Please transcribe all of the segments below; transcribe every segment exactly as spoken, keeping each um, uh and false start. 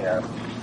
uh,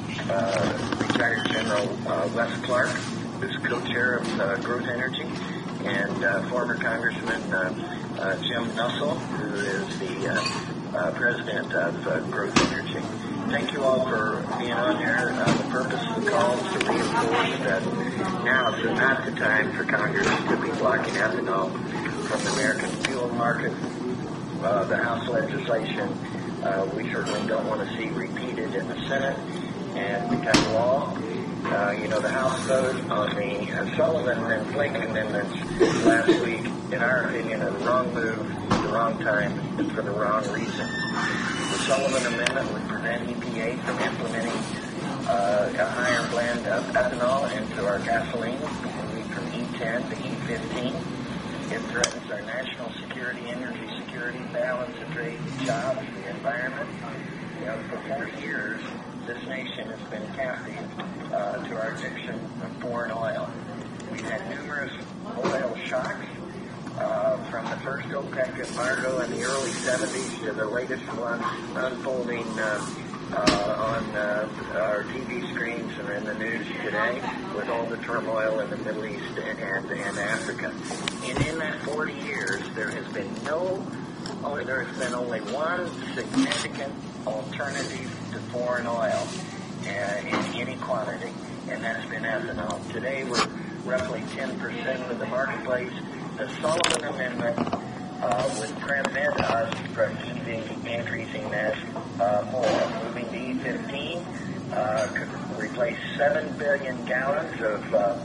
uh, retired General uh, Wes Clark, who's co-chair of uh, Growth Energy, and uh, former Congressman uh, uh, Jim Nussle, who is the uh, uh, president of uh, Growth Energy. Thank you all for being on here. Uh, the purpose of the call is to reinforce that now is not the time for Congress to be blocking ethanol from the American fuel market. Uh, the House legislation uh, we certainly don't want to see repeated in the Senate and become law. Uh, you know, the House vote on the uh, Sullivan and Flake amendments last week, in our opinion, are the wrong move, the wrong time, and for the wrong reasons. The Sullivan amendment would prevent E P A from implementing uh, a higher blend of ethanol into our gasoline, moving from E ten to E fifteen. It threatens our national security, energy security, balance of trade, jobs, the environment. You know, for forty years, this nation has been captive uh, to our addiction of foreign oil. We've had numerous oil shocks, uh, from the first OPEC embargo in the early seventies to the latest one unfolding uh, uh, on uh, our T V screens and in the news today with all the turmoil in the Middle East and, and, and Africa. And in that forty years, there has been no, oh, there has been only one significant alternative to foreign oil uh, in any quantity, and that's been ethanol. Today, we're roughly ten percent of the marketplace. The Sullivan Amendment uh, would prevent us from even increasing that uh, more. Moving to E fifteen uh, could replace seven billion gallons of, uh,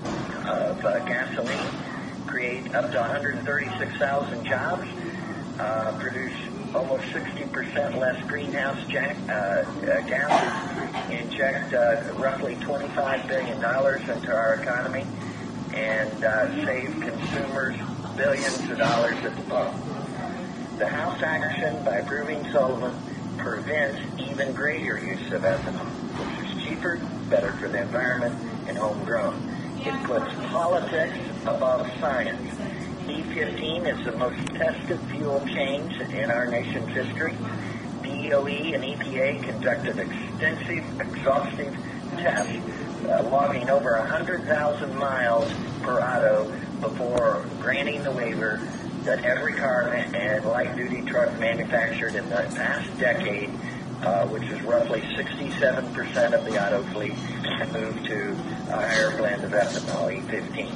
of uh, gasoline, create up to one hundred thirty-six thousand jobs, uh, produce almost sixty percent less greenhouse jack, uh, uh, gases, inject uh, roughly twenty-five billion dollars into our economy, and uh, save consumers billions of dollars at the pump. The House action by approving Sullivan prevents even greater use of ethanol, which is cheaper, better for the environment, and homegrown. It puts politics above science. E fifteen is the most tested fuel change in our nation's history. D O E and E P A conducted extensive, exhaustive tests, uh, logging over one hundred thousand miles per auto before granting the waiver that every car and light-duty truck manufactured in the past decade, uh, which is roughly sixty-seven percent of the auto fleet, can move to a higher blend of ethanol, E fifteen.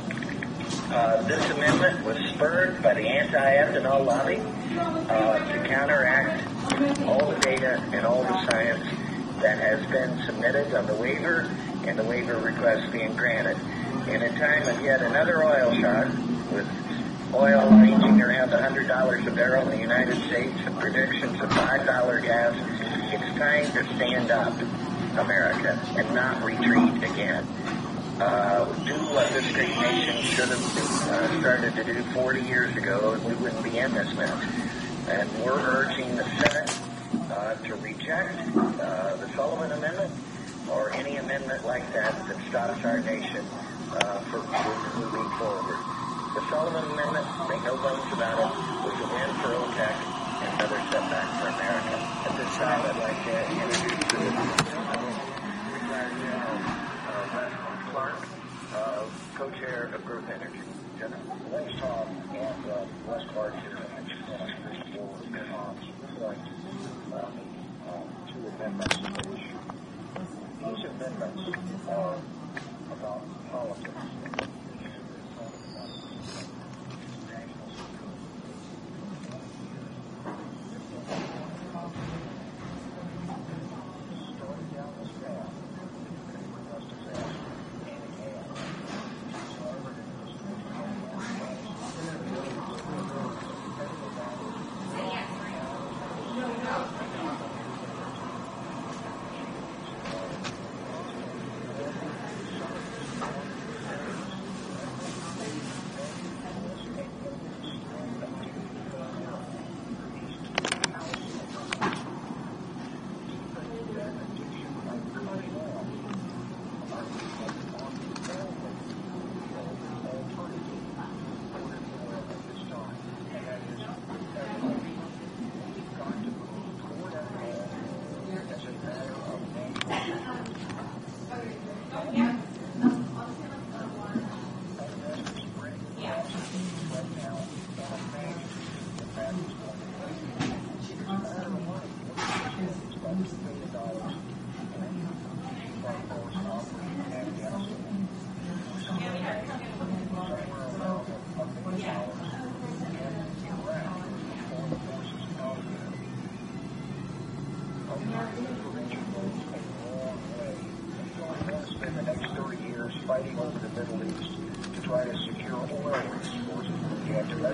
Uh, this amendment was spurred by the anti-ethanol lobby uh, to counteract all the data and all the science that has been submitted on the waiver and the waiver request being granted. In a time of yet another oil shock, with oil ranging around one hundred dollars a barrel in the United States and predictions of five dollars gas, it's time to stand up, America, and not retreat again. Uh, do what this great nation should have uh, started to do forty years ago, and we wouldn't be in this mess. And we're urging the Senate uh, to reject uh, the Sullivan Amendment or any amendment like that that stops our nation uh, for, for moving forward. The Sullivan Amendment, make no bones about it, was a win for OPEC and another setback for America. At this time, I'd like to introduce the retired General uh, Wes Clark, uh, co-chair of Growth Energy. General. Thanks, Tom, and uh, Wes Clark here. I just want to underscore Tom's point about the uh, two amendments that were issued. These amendments are about politics.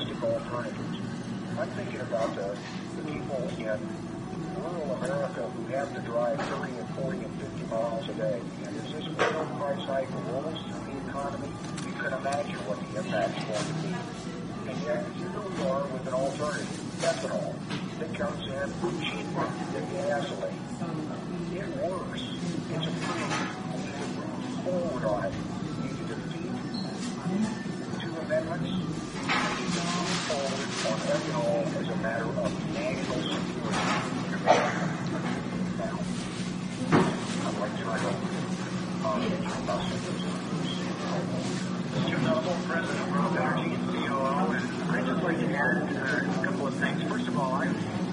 domestic alternatives. I'm thinking about the, the people in rural America who have to drive thirty and forty and fifty miles a day. And if this oil price hike rolls through the economy, you can imagine what the impact's going to be. And yet, here we are with an alternative, ethanol, that comes in cheaper than gasoline. It works. It's approved. We need to move forward on it. We need to defeat two amendments. We need to move forward on ethanol as a matter of national security. Now, I'd like to turn it over to uh, Jim Nussel. Jim Nussel, President of Growth Energy and C O O, and I'd just like to add uh, a couple of things. First of all, I,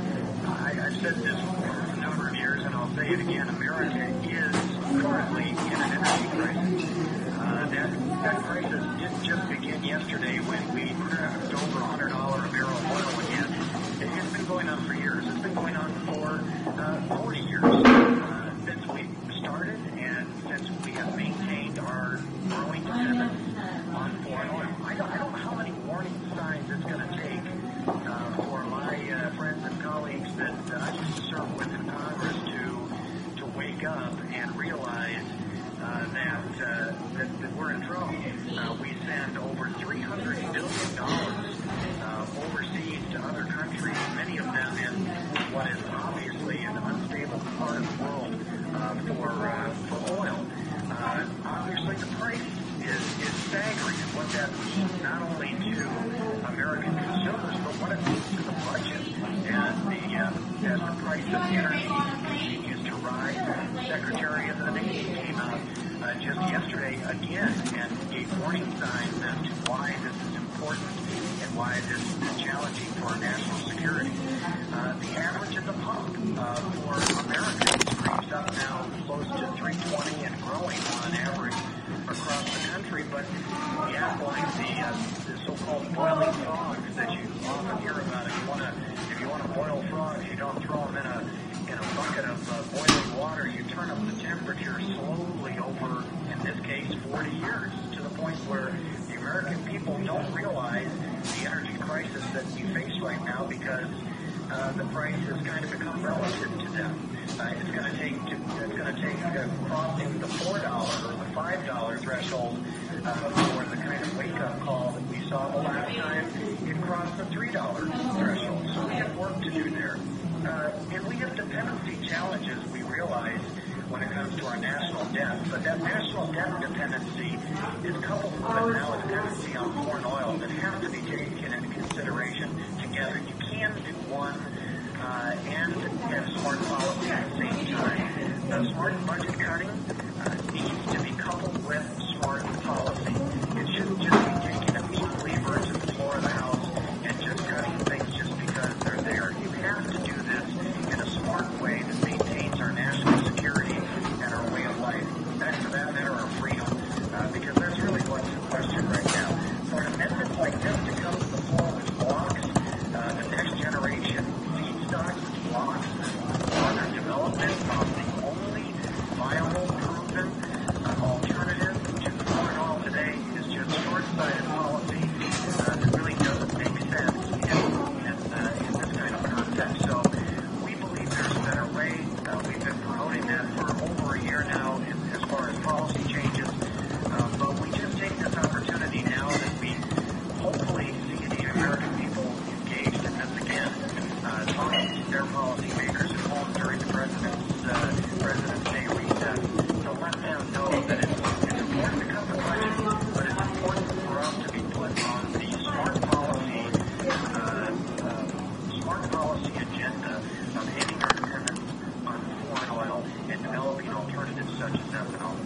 I, I've said this for a number of years, and I'll say it again. America is currently in an energy crisis. Uh, that, that crisis didn't just begin yesterday when we cracked over one hundred dollars a barrel of oil again. It, it's been going on for years. It's been going on for uh, forty years uh, since we started and since we have maintained our growing dependence on foreign oil. I don't, I don't know how many warning signs it's going to take uh, for my uh, friends and colleagues that, that I used to serve with in Congress to to wake up and realize uh, that, uh, that that we're in trouble. Uh, we send over three hundred billion dollars uh, overseas to other countries, many of them in what is obviously an unstable part of the world uh, for uh, for oil. Uh, obviously, the price is, is staggering, and what that means not only to American consumers, but what it means to the budget. And the uh, as the price of energy continues to rise, the Secretary of the Navy came out uh, just yesterday again and gave warning signs as to why this is important and why this is challenging for our national security. Uh, the average at the pump uh, for Americans creeps up now close to three twenty and growing on average across the country, but gas lines, the, uh, the so-called boiling frogs that you often hear about. If you want to, if you want to boil frogs, you don't throw them in a in a bucket of uh, boiling water. You turn up the temperature slowly over, in this case, forty years, to the point where the American people don't realize the energy crisis that we face right now because uh, the price has kind of become relative to them. Uh, it's going to take to, it's going to take uh, crossing the four dollar or the five dollar threshold uh, for the kind of wake up call that we saw the last time it crossed the three dollar threshold. So we have work to do there, uh, and we have dependency challenges. We realize when it comes to our national debt, but that national debt dependency is coupled with now a dependency on foreign oil that have to be taken into consideration together. You can't do one uh, and have smart policy at the same time. The smart budget cutting uh, needs to be coupled with smart policy. It shouldn't just be taking a meat cleaver to the floor of the House and just cutting things just because they're there. You have to do this in a smart way that maintains our national security and our way of life, and for that matter, our freedom, uh, because that's really what's in question right now. For an amendment like this to come to the floor which blocks uh, the next generation feedstocks, which blocks further development of the only viable, proven uh, alternative to foreign oil today is just short-sighted policy uh, that really doesn't make sense in, in, uh, in this kind of context. So we believe there's a better way. Uh, we've been promoting that for over a year now in, as far as policy changes. Uh, but we just take this opportunity now that we hopefully see the American people engaged in this again, uh, talking to their policymakers at home during the President's, uh, President's Day recess to let them know that it's, it's important to cut the budget, but it's important for us to be put on the smart policy, uh, uh, smart policy agenda of ending our dependence on foreign oil and developing alternatives such as ethanol.